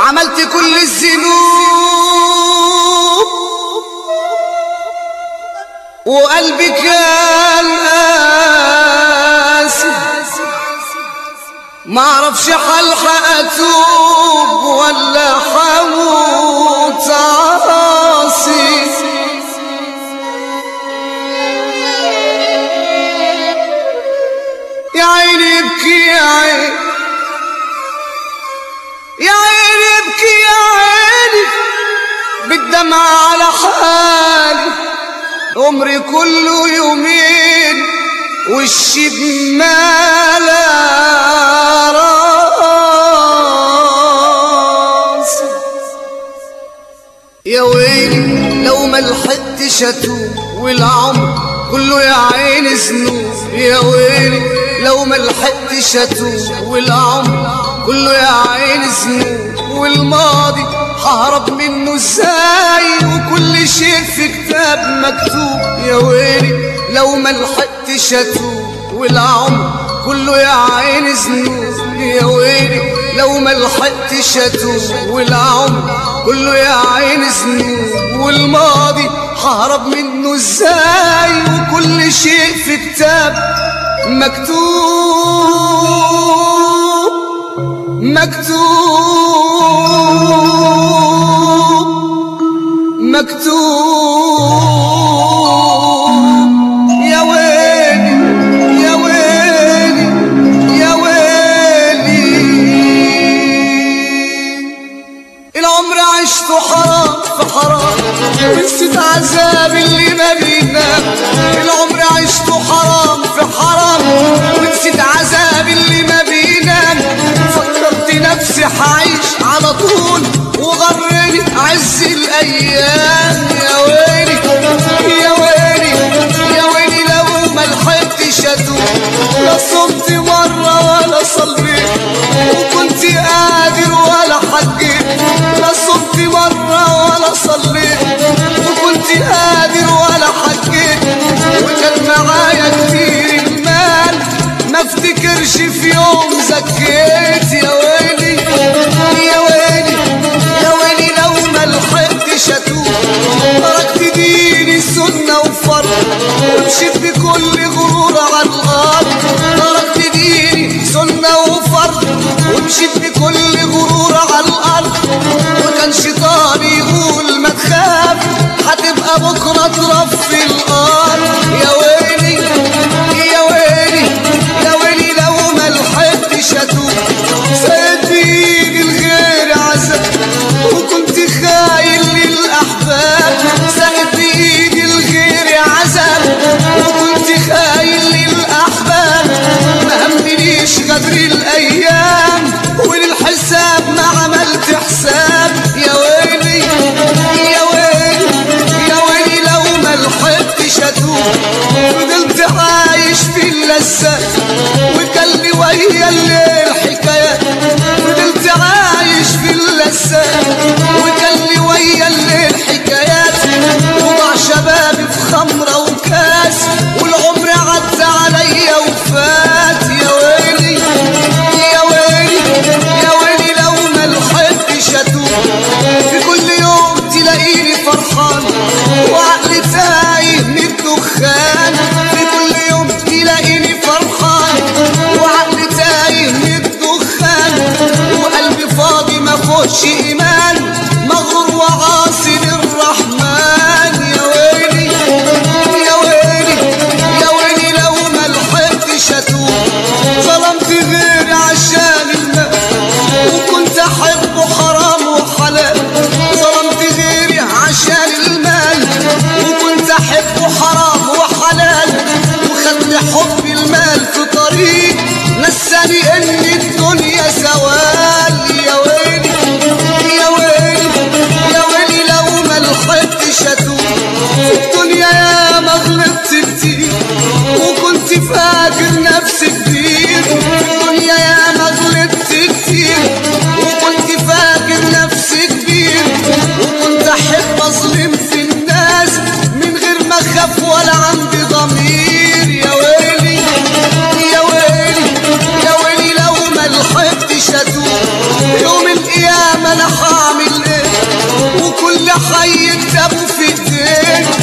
عملت كل الذنوب وقلبي كان قاسي، معرفش حلحق اتوب ولا حموت عاصي. يا عيني ابكي يا عيني، يا عيني ابكي يا عيني بالدمع على حالي، عمري كله يومين وشي بمالا راسي. يا ويلي لو ما لحقتش اتوب والعمر كله يا عيني ذنوب. يا ويلي لو ما لحقتش اتوب والعمر كله يا عيني ذنوب، والماضي ههرب منه ازاي وكل شيء في كتاب مكتوب. يا ويلي لو ما لحقتش اتوب والعمر كله يا عيني ذنوب. يا ويلي لو ما لحقتش اتوب والعمر كله يا عيني ذنوب، والماضي ههرب منه ازاي وكل شيء في كتاب مكتوب مكتوب مكتوب. يا ويلي يا ويلي يا ويلي، العمر عشته حرام في حرام ونسيت عذاب اللي ما بينام. العمر عشته حرام في حرام ونسيت عذاب اللي ما بينام. فكرت نفسي حعيش على طول وغرني عز الايام. يا ويلي يا ويلي يا ويلي لو ما لحقتش اتوب، لا صمت مره ولا صليت وكنت قادر ولا حجيت. لا صمت مره ولا صليت وكنت قادر ولا حجيت، وكان معايا كتير المال ما افتكرش في يوم زكيت. يا ويلي يا ويلي يا ويلي لو ما لحقتش اتوب، تركت ديني سنة وفرض ومشيت بكل غرور على الارض. تركت ديني سنة وفرض ومشيت بكل غرور على الارض، وكان شيطاني يقول ما تخاف هتبقى بكرة ترف في الارض. يا ويلي يا ويلي يا ويلي لو ما لحقتش اتوب، سايب بايدي الغير عذاب وكنت خاين للاحباب. سايب بايدي الغير عذاب وكنت خاين للاحباب. ما همنيش غدر الايام وللحساب ما عملت حساب. يا ويلي يا ويلي يا ويلي لو ما لحقتش اتوب، فضلت عايش في اللذات وكان لي ويا الليل حكايات. فضلت عايش في اللذات وكان لي ويا الليل حكايات، وضع شبابي في خمرة وكاس والعمر عدى عليا وفات. يا ويلي يا ويلي يا ويلي لو ما لحقتش اتوب، في كل يوم تلاقيني فرحان وعقلي تايه من الدخان. في كل يوم تلاقيني فرحان وعقلي تايه من الدخان، وقلبي فاضي ما فيهوش ايمان، مغرور وعاصي للرحمن. يا ويلي يا ويلي يا ويلي لو ما لحقتش اتوب، ظلمت غيري عشان المال وكنت احبه حرام وحلال. ظلمت غيري عشان المال وكنت احبه حرام وحلال، وخلي حب المال في طريق نساني ان الدنيا زوال. يا ويلي لحي كتابه في ايديك